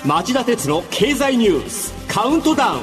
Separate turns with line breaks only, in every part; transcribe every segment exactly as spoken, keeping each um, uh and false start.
町田鉄の経済ニュースカウントダウン。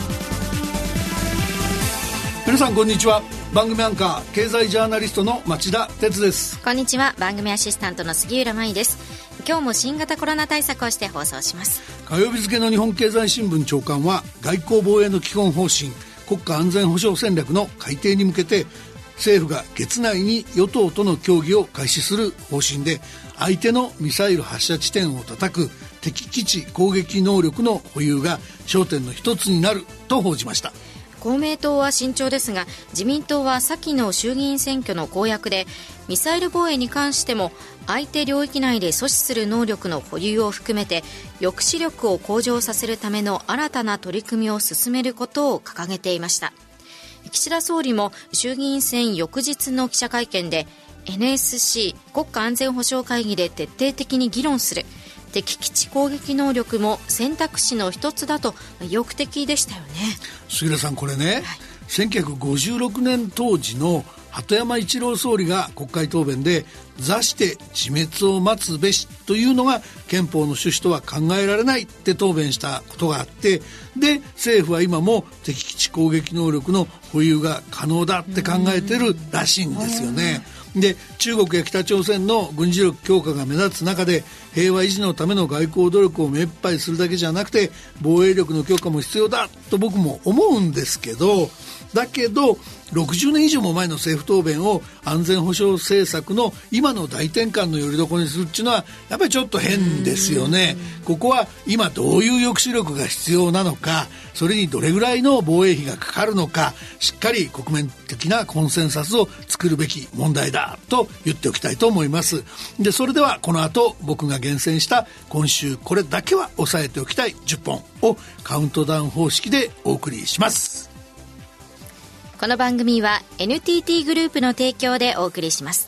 皆さんこんにちは。番組アンカー経済ジャーナリストの町田鉄です。
こんにちは。番組アシスタントの杉浦舞です。今日も新型コロナ対策をして放送します。
火曜日付の日本経済新聞長官は、外交防衛の基本方針国家安全保障戦略の改定に向けて、政府が月内に与党との協議を開始する方針で、相手のミサイル発射地点を叩く敵基地攻撃能力の保有が焦点の一つになると報じました。
公明党は慎重ですが、自民党は先の衆議院選挙の公約で、ミサイル防衛に関しても相手領域内で阻止する能力の保有を含めて抑止力を向上させるための新たな取り組みを進めることを掲げていました。岸田総理も衆議院選翌日の記者会見で、 エヌエスシー 国家安全保障会議で徹底的に議論する、敵基地攻撃能力も選択肢の一つだと意欲的でしたよね。
杉浦さん、これね、はい、せんきゅうひゃくごじゅうろくねん当時の鳩山一郎総理が国会答弁で、座して自滅を待つべしというのが憲法の趣旨とは考えられないって答弁したことがあって、で政府は今も敵基地攻撃能力の保有が可能だって考えてるらしいんですよね。で中国や北朝鮮の軍事力強化が目立つ中で、平和維持のための外交努力を目いっぱいするだけじゃなくて、防衛力の強化も必要だと僕も思うんですけど、だけどろくじゅうねん以上も前の政府答弁を安全保障政策の今の大転換のよりどころにするっていうのはやっぱりちょっと変ですよね。ここは今どういう抑止力が必要なのか、それにどれぐらいの防衛費がかかるのか、しっかり国民的なコンセンサスを作るべき問題だと言っておきたいと思います。でそれではこの後僕が厳選した今週これだけは押さえておきたいじゅっぽんをカウントダウン方式でお送りします。
この番組は エヌティーティー グループの提供でお送りします。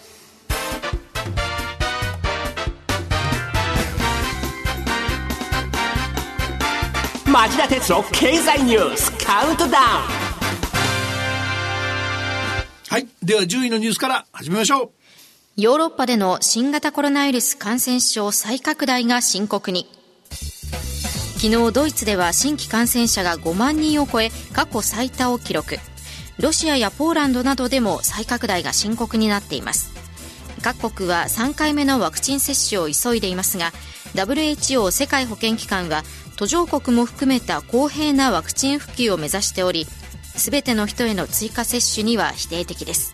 町田鉄の経済ニュースカウントダウン。
はい、ではじゅういのニュースから始めましょう。
ヨーロッパでの新型コロナウイルス感染症再拡大が深刻に。昨日ドイツでは新規感染者がごまんにんを超え、過去最多を記録。ロシアやポーランドなどでも再拡大が深刻になっています。各国はさんかいめのワクチン接種を急いでいますが、 ダブリューエイチオー 世界保健機関は途上国も含めた公平なワクチン普及を目指しており、すべての人への追加接種には否定的です。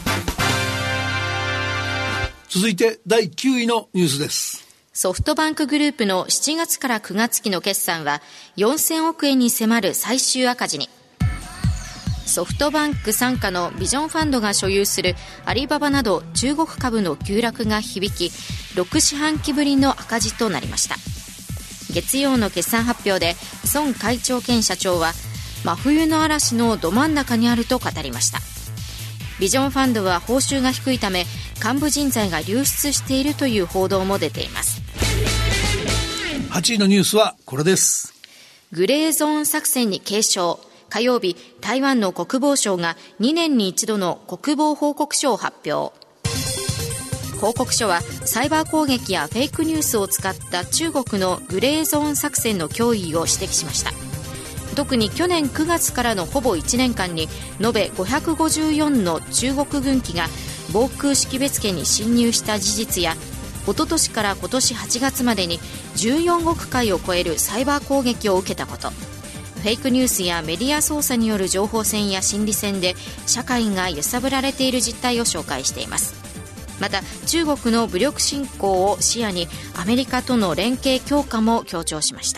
続いてだいきゅういのニュースです。
ソフトバンクグループのしちがつからくがつ期の決算はよんせんおくえんに迫る最終赤字に。ソフトバンク傘下のビジョンファンドが所有するアリババなど中国株の急落が響き、ろくしはんきぶりの赤字となりました。月曜の決算発表で孫会長兼社長は、真冬の嵐のど真ん中にあると語りました。ビジョンファンドは報酬が低いため幹部人材が流出しているという報道も出ています。
はちいのニュースはこれです。
グレーゾーン作戦に警鐘。火曜日、台湾の国防省がにねんに一度の国防報告書を発表。報告書はサイバー攻撃やフェイクニュースを使った中国のグレーゾーン作戦の脅威を指摘しました。特に去年くがつからのほぼいちねんかんに延べごひゃくごじゅうよんの中国軍機が防空識別圏に侵入した事実や、おととしから今年はちがつまでにじゅうよんおくかいを超えるサイバー攻撃を受けたこと、フェイクニュースやメディア操作による情報戦や心理戦で社会が揺さぶられている実態を紹介しています。また中国の武力侵攻を視野にアメリカとの連携強化も強調しました。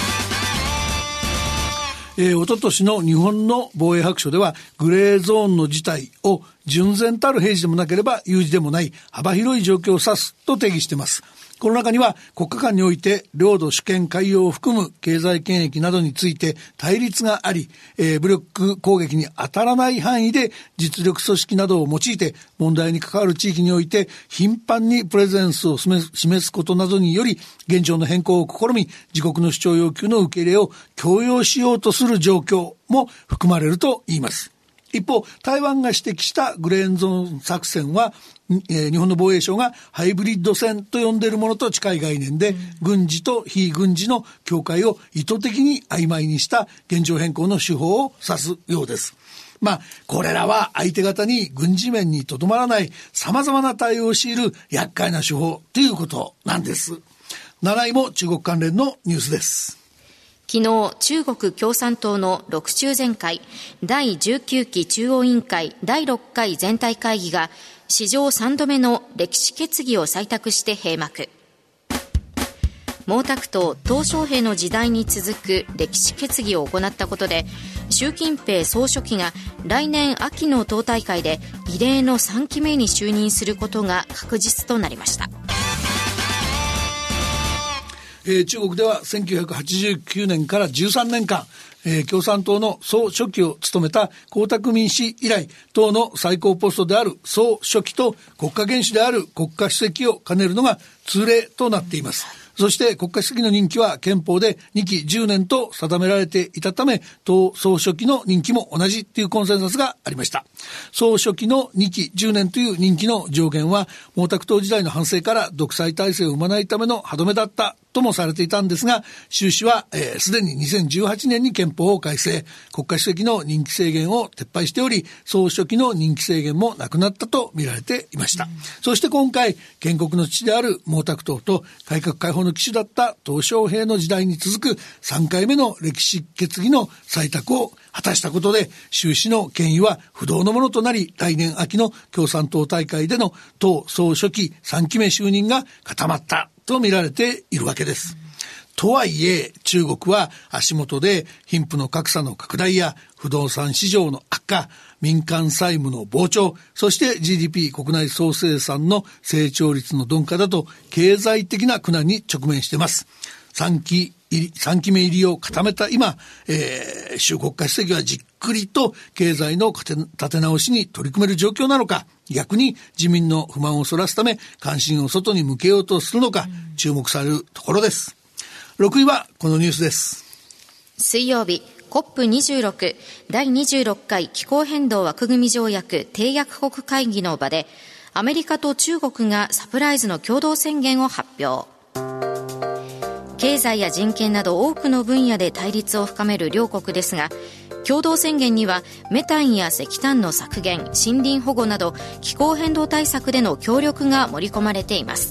えー、おととしの日本の防衛白書では、グレーゾーンの事態を純然たる平時でもなければ有事でもない幅広い状況を指すと定義しています。この中には国家間において領土主権海洋を含む経済権益などについて対立があり、えー、武力攻撃に当たらない範囲で実力組織などを用いて問題に関わる地域において頻繁にプレゼンスを示す、示すことなどにより現状の変更を試み、自国の主張要求の受け入れを強要しようとする状況も含まれると言います。一方、台湾が指摘したグレーゾーン作戦はえー、日本の防衛省がハイブリッド戦と呼んでいるものと近い概念で、うん、軍事と非軍事の境界を意図的に曖昧にした現状変更の手法を指すようです。まあ、これらは相手方に軍事面にとどまらない様々な対応を強いる厄介な手法ということなんです。なないも中国関連のニュースです。
昨日、中国共産党のろく中全会だいじゅうきゅうき中央委員会だいろっかい全体会議が史上さんどめの歴史決議を採択して閉幕。毛沢東、鄧小平の時代に続く歴史決議を行ったことで、習近平総書記が来年秋の党大会で異例のさんきめに就任することが確実となりました。
えー、中国ではせんきゅうひゃくはちじゅうきゅうねんからじゅうさんねんかん、えー、共産党の総書記を務めた江沢民氏以来、党の最高ポストである総書記と国家元首である国家主席を兼ねるのが通例となっています。そして国家主席の任期は憲法でにきじゅうねんと定められていたため、党総書記の任期も同じというコンセンサスがありました。総書記のにきじゅうねんという任期の上限は毛沢東時代の反省から独裁体制を生まないための歯止めだったともされていたんですが、習氏はすで、えー、ににせんじゅうはちねんに憲法を改正、国家主席の任期制限を撤廃しており、総書記の任期制限もなくなったと見られていました。うん、そして今回、建国の父である毛沢東と改革開放の旗手だった鄧小平の時代に続くさんかいめの歴史決議の採択を果たしたことで、習氏の権威は不動のものとなり、来年秋の共産党大会での党総書記さんきめ就任が固まったと見られているわけです。とはいえ、中国は足元で貧富の格差の拡大や不動産市場の悪化、民間債務の膨張、そして ジーディーピー 国内総生産の成長率の鈍化だと経済的な苦難に直面しています。さんきさんきめ入りを固めた今、えー、習国家主席はじっくりと経済の立て直しに取り組める状況なのか、逆に自民の不満をそらすため関心を外に向けようとするのか、注目されるところです。ろくいはこのニュースです。
水曜日、コップにじゅうろく だいにじゅうろっかい気候変動枠組条約締約国会議の場で、アメリカと中国がサプライズの共同宣言を発表。経済や人権など多くの分野で対立を深める両国ですが、共同宣言にはメタンや石炭の削減、森林保護など気候変動対策での協力が盛り込まれています。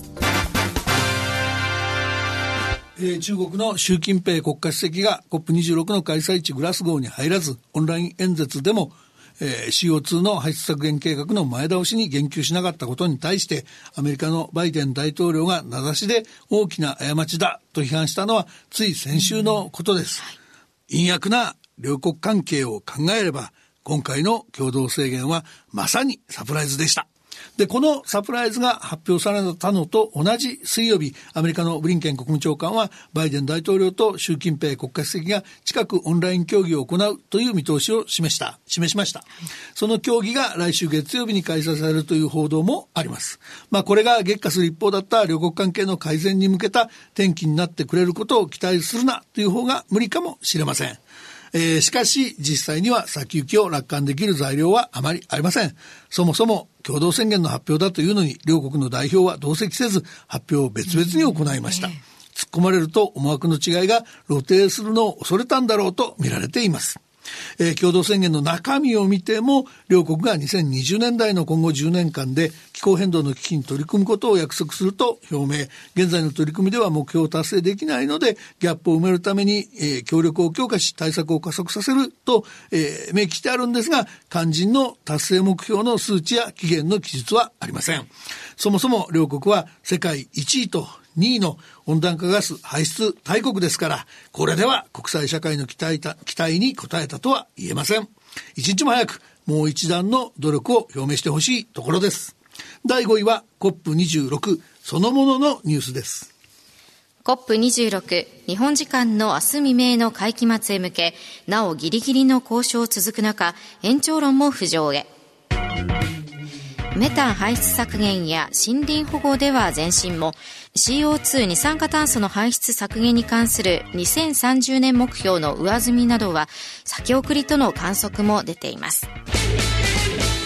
えー、中国の習近平国家主席が コップにじゅうろく の開催地グラスゴーに入らず、オンライン演説でもえー、シーオーツー の排出削減計画の前倒しに言及しなかったことに対して、アメリカのバイデン大統領が名指しで大きな過ちだと批判したのはつい先週のことです。陰悪な両国関係を考えれば、今回の共同宣言はまさにサプライズでした。で、このサプライズが発表されたのと同じ水曜日、アメリカのブリンケン国務長官はバイデン大統領と習近平国家主席が近くオンライン協議を行うという見通しを示した示しました。その協議が来週月曜日に開催されるという報道もあります。まあ、これが激化する一方だった両国関係の改善に向けた転機になってくれることを期待するなという方が無理かもしれません。えー、しかし実際には先行きを楽観できる材料はあまりありません。そもそも共同宣言の発表だというのに、両国の代表は同席せず発表を別々に行いました。突っ込まれると思惑の違いが露呈するのを恐れたんだろうと見られています。えー、共同宣言の中身を見ても、両国がにせんにじゅうねんだいの今後じゅうねんかんで気候変動の危機に取り組むことを約束すると表明。現在の取り組みでは目標を達成できないので、ギャップを埋めるために、えー、協力を強化し対策を加速させると、えー、明記してあるんですが、肝心の達成目標の数値や期限の記述はありません。そもそも両国は世界いちいとにいの温暖化ガス排出大国ですから、これでは国際社会の期待た、期待に応えたとは言えません。一日も早くもう一段の努力を表明してほしいところです。だいごいは コップにじゅうろく そのもののニュースです。
コップにじゅうろく 日本時間の明日未明の会期末へ向け、なおギリギリの交渉続く中、延長論も浮上へ。メタン排出削減や森林保護では前進も、 シーオーツー 二酸化炭素の排出削減に関するにせんさんじゅうねん目標の上積みなどは先送りとの観測も出ています。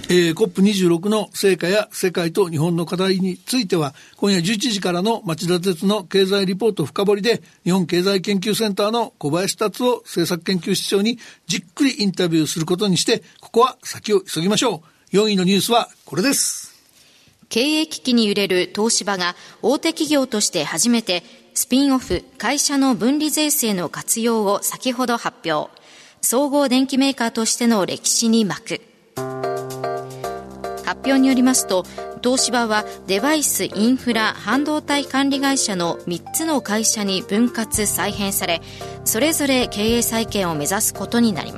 えー、コップにじゅうろく の成果や世界と日本の課題については今夜じゅういちじからの町田鉄の経済リポート深掘りで日本経済研究センターの小林達夫政策研究室長にじっくりインタビューすることにして、ここは先を急ぎましょう。よんいのニュースはこれです。
経営危機に揺れる東芝が大手企業として初めてスピンオフ会社の分離税制の活用を先ほど発表。総合電機メーカーとしての歴史に幕。発表によりますと、東芝はデバイス、インフラ、半導体管理会社のみっつの会社に分割再編され、それぞれ経営再建を目指すことになります。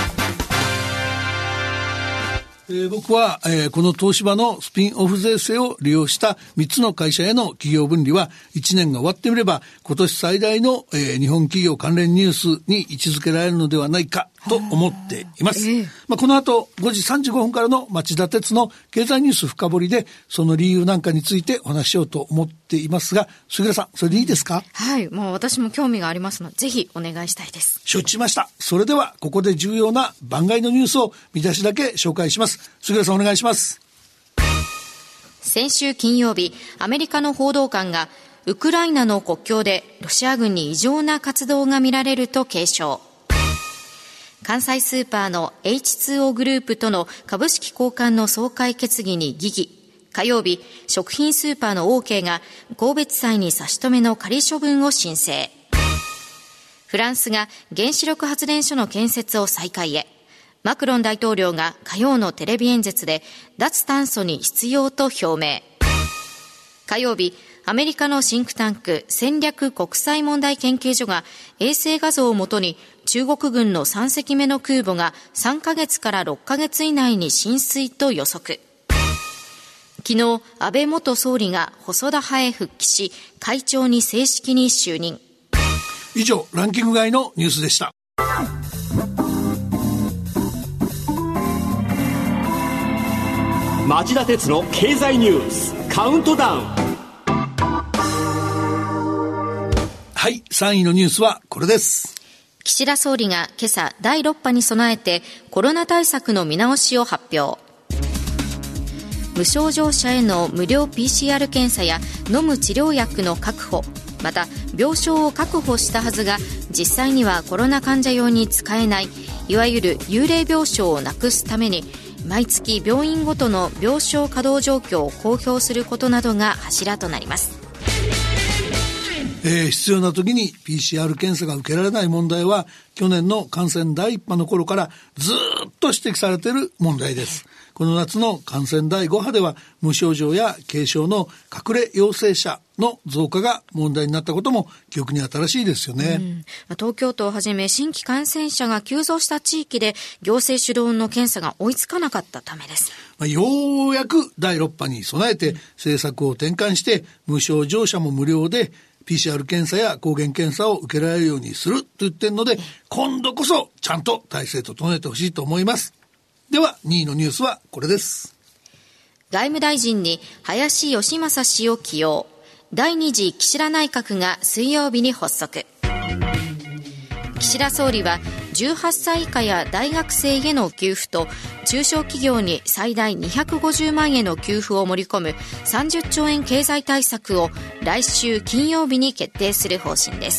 えー、僕は、えー、この東芝のスピンオフ税制を利用したみっつの会社への企業分離はいちねんが終わってみれば今年最大の、えー、日本企業関連ニュースに位置づけられるのではないかと思っています。えーまあ、この後ごじさんじゅうごふんからの町田鉄の経済ニュース深掘りでその理由なんかについてお話しようと思っていますが、杉浦さんそれでいいですか？
はい、もう私も興味がありますのでぜひお願いしたいです。
承知しました。それではここで重要な番外のニュースを見出しだけ紹介します。杉浦さんお願いします。
先週金曜日、アメリカの報道官がウクライナの国境でロシア軍に異常な活動が見られると警鐘。関西スーパーの エイチツーオー グループとの株式交換の総会決議に疑義。火曜日、食品スーパーの オーケー が神戸地裁に差し止めの仮処分を申請。フランスが原子力発電所の建設を再開へ。マクロン大統領が火曜のテレビ演説で脱炭素に必要と表明。火曜日、アメリカのシンクタンク戦略国際問題研究所が衛星画像をもとに中国軍のさん隻目の空母がさんかげつからろっかげつ以内に進水と予測。昨日、安倍元総理が細田派へ復帰し会長に正式に就任。
以上、ランキング外のニュースでした。
町田鉄の経済ニュースカウントダウン。
はい、さんいのニュースはこれです。
岸田総理が今朝だいろっぱに備えてコロナ対策の見直しを発表。無症状者への無料 ピーシーアール 検査や飲む治療薬の確保、また病床を確保したはずが実際にはコロナ患者用に使えないいわゆる幽霊病床をなくすために毎月病院ごとの病床稼働状況を公表することなどが柱となります。
えー、必要な時に ピーシーアール 検査が受けられない問題は去年の感染第一波の頃からずっと指摘されている問題です。この夏の感染だいご波では無症状や軽症の隠れ陽性者の増加が問題になったことも記憶に新しいですよね。
うん、東京都をはじめ新規感染者が急増した地域で行政主導の検査が追いつかなかったためです。
まあ、ようやくだいろっ波に備えて政策を転換して無症状者も無料でピーシーアール 検査や抗原検査を受けられるようにすると言ってるので、今度こそちゃんと体制整えてほしいと思います。ではにいのニュースはこれです。
外務大臣に林芳正氏を起用。だいに次岸田内閣が水曜日に発足。岸田総理はじゅうはっさい以下や大学生への給付と中小企業に最大にひゃくごじゅうまんえんの給付を盛り込むさんじゅっちょうえん経済対策を来週金曜日に決定する方針です。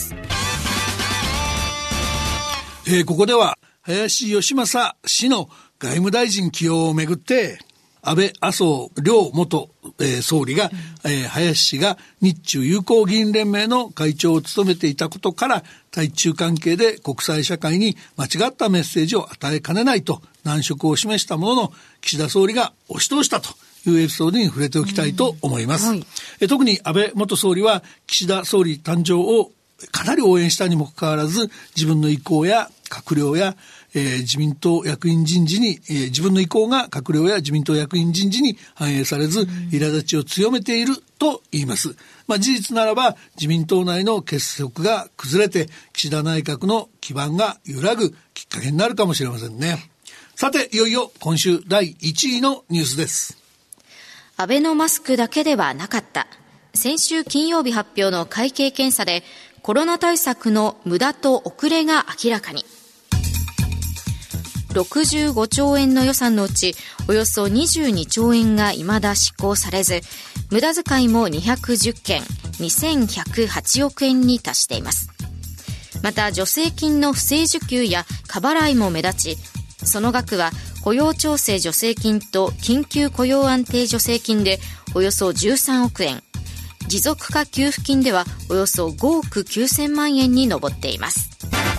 えー、ここでは林芳正氏の外務大臣起用をめぐって安倍麻生両元、えー、総理が、うんえー、林氏が日中友好議員連盟の会長を務めていたことから対中関係で国際社会に間違ったメッセージを与えかねないと難色を示したものの岸田総理が押し通したというエピソードに触れておきたいと思います、うんはい、え特に安倍元総理は岸田総理誕生をかなり応援したにもかかわらず自分の意向や閣僚やえー、自民党役員人事に、えー、自分の意向が閣僚や自民党役員人事に反映されず、うん、苛立ちを強めていると言います。まあ、事実ならば自民党内の結束が崩れて岸田内閣の基盤が揺らぐきっかけになるかもしれませんね。さていよいよ今週だいいちいのニュースです。
アベノマスクだけではなかった。先週金曜日発表の会計検査でコロナ対策の無駄と遅れが明らかに。 ろくじゅうごちょうえんの予算のうちおよそにじゅうにちょうえんが未だ執行されず、無駄遣いもにひゃくじゅっけん、にせんひゃくはちおくえんに達しています。また助成金の不正受給や過払いも目立ち、その額は雇用調整助成金と緊急雇用安定助成金でおよそじゅうさんおくえん、持続化給付金ではおよそごおくきゅうせんまんえんに上っています。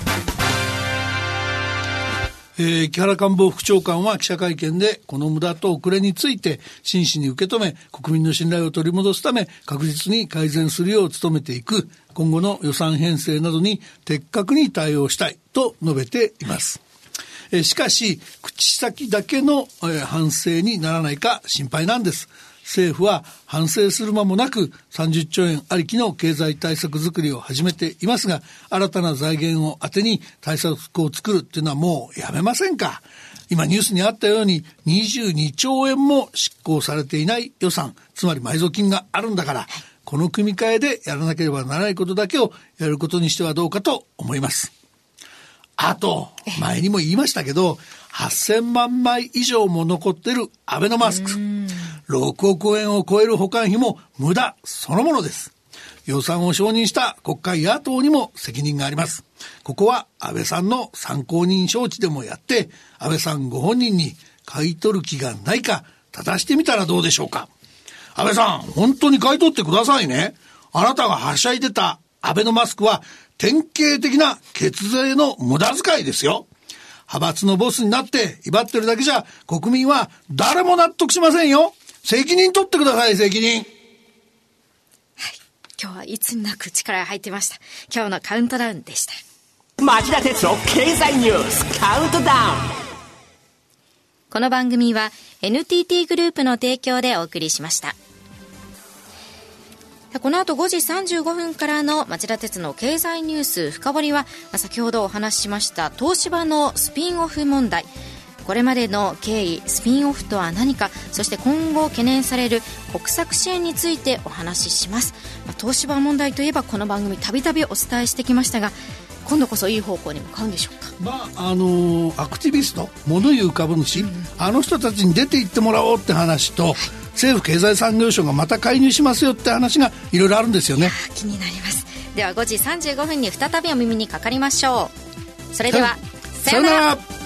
えー、木原官房副長官は記者会見でこの無駄と遅れについて真摯に受け止め、国民の信頼を取り戻すため確実に改善するよう努めていく、今後の予算編成などに的確に対応したいと述べています。えー、しかし口先だけの、えー、反省にならないか心配なんです。政府は反省する間もなくさんじゅっちょうえんありきの経済対策作りを始めていますが、新たな財源を当てに対策を作るっていうのはもうやめませんか。今ニュースにあったようににじゅうにちょうえんも執行されていない予算、つまり埋蔵金があるんだから、この組み替えでやらなければならないことだけをやることにしてはどうかと思います。あと前にも言いましたけど、はっせんまんまい以上も残ってるアベノマスク、ろくおくえんを超える保管費も無駄そのものです。予算を承認した国会野党にも責任があります。ここは安倍さんの参考人招致でもやって、安倍さんご本人に買い取る気がないか正してみたらどうでしょうか。安倍さん、本当に買い取ってくださいね。あなたがはしゃいでたアベノマスクは典型的な血税の無駄遣いですよ。派閥のボスになって威張ってるだけじゃ国民は誰も納得しませんよ。責任取ってください、責任。はい、
今日はいつになく力が入ってました。今日のカウントダウンでした。
町田哲郎経済ニュースカウントダウン。
この番組は エヌティーティー グループの提供でお送りしました。この後ごじさんじゅうごふんからの町田鉄の経済ニュース深掘りは、先ほどお話ししました東芝のスピンオフ問題、これまでの経緯、スピンオフとは何か、そして今後懸念される国策支援についてお話しします。まあ、東芝問題といえばこの番組たびたびお伝えしてきましたが、今度こそいい方向に向かうんでしょうか。
まああのー、アクティビスト、物言う株主、うん、あの人たちに出て行ってもらおうって話と、はい、政府経済産業省がまた介入しますよって話がいろいろあるんですよね。
気になります。ではごじさんじゅうごふんに再びお耳にかかりましょう。それでは、
さよなら。